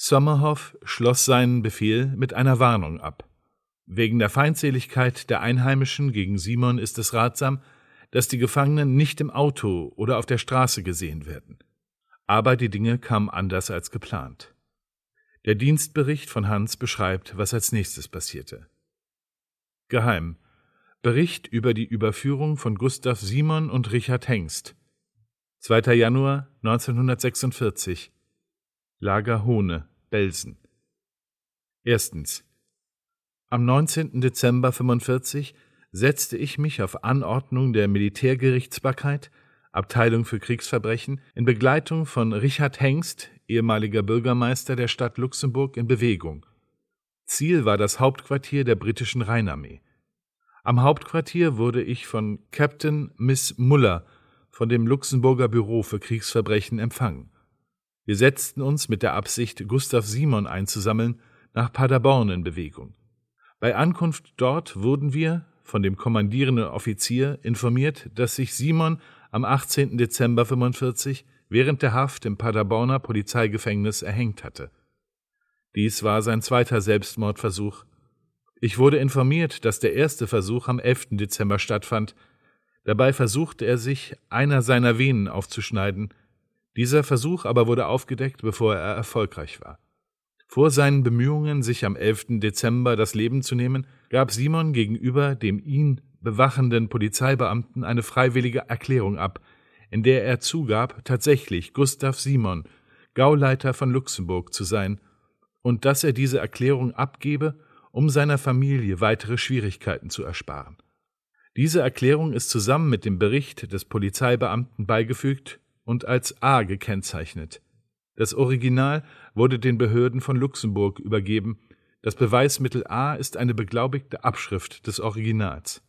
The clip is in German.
Sommerhoff schloss seinen Befehl mit einer Warnung ab. Wegen der Feindseligkeit der Einheimischen gegen Simon ist es ratsam, dass die Gefangenen nicht im Auto oder auf der Straße gesehen werden. Aber die Dinge kamen anders als geplant. Der Dienstbericht von Hans beschreibt, was als nächstes passierte. Geheim. Bericht über die Überführung von Gustav Simon und Richard Hengst. 2. Januar 1946. Lager Hohne, Belsen. Erstens. Am 19. Dezember 1945 setzte ich mich auf Anordnung der Militärgerichtsbarkeit, Abteilung für Kriegsverbrechen, in Begleitung von Richard Hengst, ehemaliger Bürgermeister der Stadt Luxemburg, in Bewegung. Ziel war das Hauptquartier der britischen Rheinarmee. Am Hauptquartier wurde ich von Captain Miss Muller von dem Luxemburger Büro für Kriegsverbrechen empfangen. Wir setzten uns mit der Absicht, Gustav Simon einzusammeln, nach Paderborn in Bewegung. Bei Ankunft dort wurden wir von dem kommandierenden Offizier informiert, dass sich Simon am 18. Dezember 1945 während der Haft im Paderborner Polizeigefängnis erhängt hatte. Dies war sein zweiter Selbstmordversuch. Ich wurde informiert, dass der erste Versuch am 11. Dezember stattfand. Dabei versuchte er sich, einer seiner Venen aufzuschneiden. Dieser Versuch aber wurde aufgedeckt, bevor er erfolgreich war. Vor seinen Bemühungen, sich am 11. Dezember das Leben zu nehmen, gab Simon gegenüber dem ihn bewachenden Polizeibeamten eine freiwillige Erklärung ab, in der er zugab, tatsächlich Gustav Simon, Gauleiter von Luxemburg zu sein, und dass er diese Erklärung abgebe, um seiner Familie weitere Schwierigkeiten zu ersparen. Diese Erklärung ist zusammen mit dem Bericht des Polizeibeamten beigefügt und als A gekennzeichnet. Das Original wurde den Behörden von Luxemburg übergeben. Das Beweismittel A ist eine beglaubigte Abschrift des Originals.